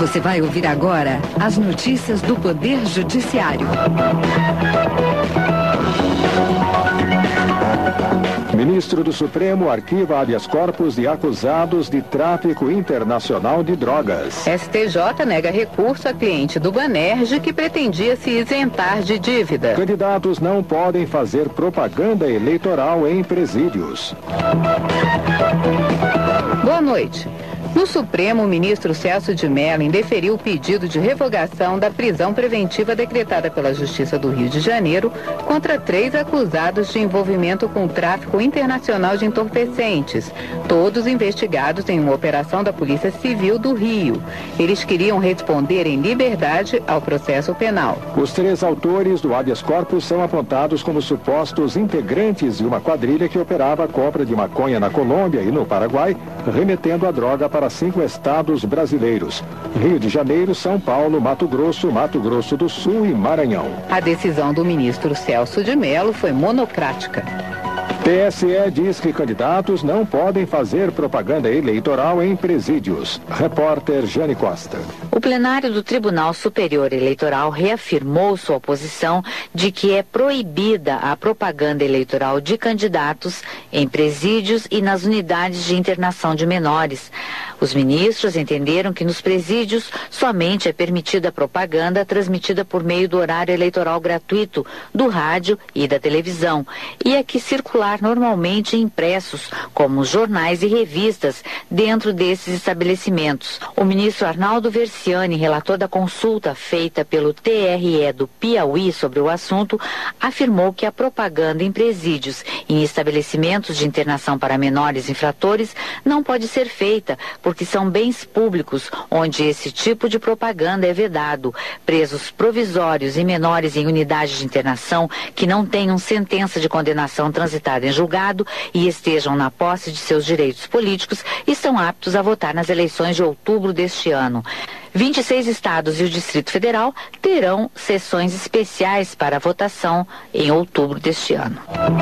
Você vai ouvir agora as notícias do Poder Judiciário. Ministro do Supremo arquiva habeas corpus de acusados de tráfico internacional de drogas. STJ nega recurso a cliente do Banerj que pretendia se isentar de dívida. Candidatos não podem fazer propaganda eleitoral em presídios. Boa noite. No Supremo, o ministro Celso de Mello indeferiu o pedido de revogação da prisão preventiva decretada pela Justiça do Rio de Janeiro contra 3 acusados de envolvimento com o tráfico internacional de entorpecentes, todos investigados em uma operação da Polícia Civil do Rio. Eles queriam responder em liberdade ao processo penal. Os 3 autores do habeas corpus são apontados como supostos integrantes de uma quadrilha que operava a compra de maconha na Colômbia e no Paraguai, remetendo a droga para 5 estados brasileiros: Rio de Janeiro, São Paulo, Mato Grosso do Sul e Maranhão. A decisão do ministro Celso de Mello foi monocrática. TSE diz que candidatos não podem fazer propaganda eleitoral em presídios. Repórter Jane Costa. O plenário do Tribunal Superior Eleitoral reafirmou sua posição de que é proibida a propaganda eleitoral de candidatos em presídios e nas unidades de internação de menores. Os ministros entenderam que nos presídios somente é permitida a propaganda transmitida por meio do horário eleitoral gratuito, do rádio e da televisão, e a que circular normalmente impressos, como jornais e revistas, dentro desses estabelecimentos. O ministro Arnaldo Versiani, relator da consulta feita pelo TRE do Piauí sobre o assunto, afirmou que a propaganda em presídios e em estabelecimentos de internação para menores infratores não pode ser feita, porque são bens públicos, onde esse tipo de propaganda é vedado. Presos provisórios e menores em unidades de internação que não tenham sentença de condenação transitada em julgado e estejam na posse de seus direitos políticos estão aptos a votar nas eleições de outubro deste ano. 26 estados e o Distrito Federal terão sessões especiais para votação em outubro deste ano.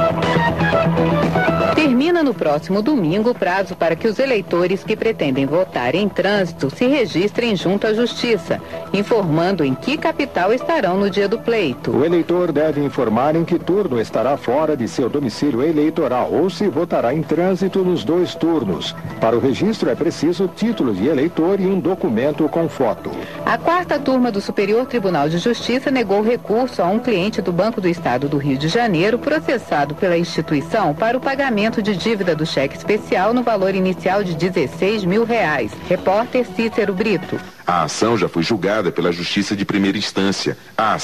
Termina no próximo domingo o prazo para que os eleitores que pretendem votar em trânsito se registrem junto à Justiça, informando em que capital estarão no dia do pleito. O eleitor deve informar em que turno estará fora de seu domicílio eleitoral ou se votará em trânsito nos 2 turnos. Para o registro é preciso título de eleitor e um documento com foto. A 4ª turma do Superior Tribunal de Justiça negou recurso a um cliente do Banco do Estado do Rio de Janeiro processado pela instituição para o pagamento de dívida do cheque especial no valor inicial de R$16 mil. Repórter Cícero Brito. A ação já foi julgada pela Justiça de Primeira Instância.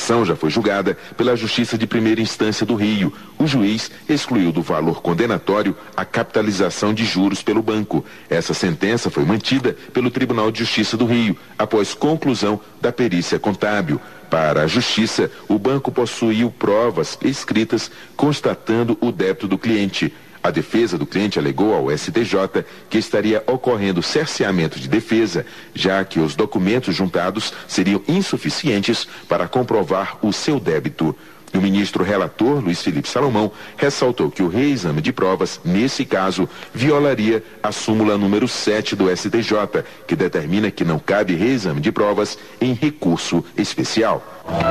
Do Rio. O juiz excluiu do valor condenatório a capitalização de juros pelo banco. Essa sentença foi mantida pelo Tribunal de Justiça do Rio, após conclusão da perícia contábil. Para a Justiça, o banco possuiu provas escritas constatando o débito do cliente. A defesa do cliente alegou ao STJ que estaria ocorrendo cerceamento de defesa, já que os documentos juntados seriam insuficientes para comprovar o seu débito. O ministro relator, Luiz Felipe Salomão, ressaltou que o reexame de provas, nesse caso, violaria a súmula número 7 do STJ, que determina que não cabe reexame de provas em recurso especial.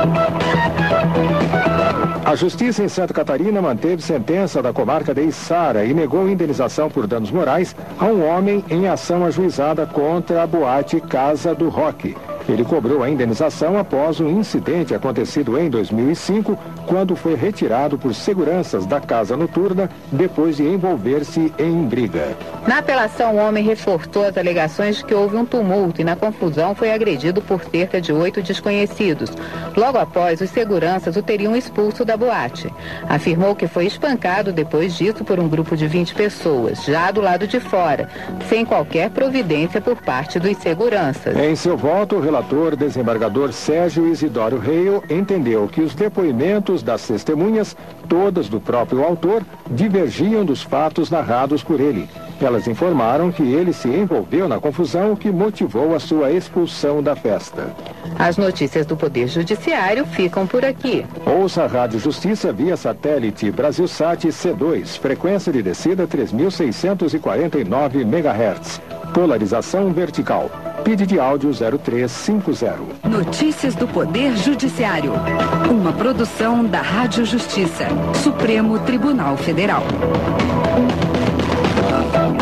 A Justiça em Santa Catarina manteve sentença da comarca de Içara e negou indenização por danos morais a um homem em ação ajuizada contra a boate Casa do Rock. Ele cobrou a indenização após um incidente acontecido em 2005, quando foi retirado por seguranças da casa noturna depois de envolver-se em briga. Na apelação, o homem reforçou as alegações de que houve um tumulto e na confusão foi agredido por cerca de 8 desconhecidos. Logo após, os seguranças o teriam expulso da boate. Afirmou que foi espancado depois disso por um grupo de 20 pessoas, já do lado de fora, sem qualquer providência por parte dos seguranças. Em seu voto, o relator desembargador Sérgio Isidório Reio entendeu que os depoimentos das testemunhas, todas do próprio autor, divergiam dos fatos narrados por ele. Elas informaram que ele se envolveu na confusão, o que motivou a sua expulsão da festa. As notícias do Poder Judiciário ficam por aqui. Ouça a Rádio Justiça via satélite Brasilsat C2, frequência de descida 3.649 MHz. Polarização vertical. PID de áudio 0350. Notícias do Poder Judiciário. Uma produção da Rádio Justiça, Supremo Tribunal Federal.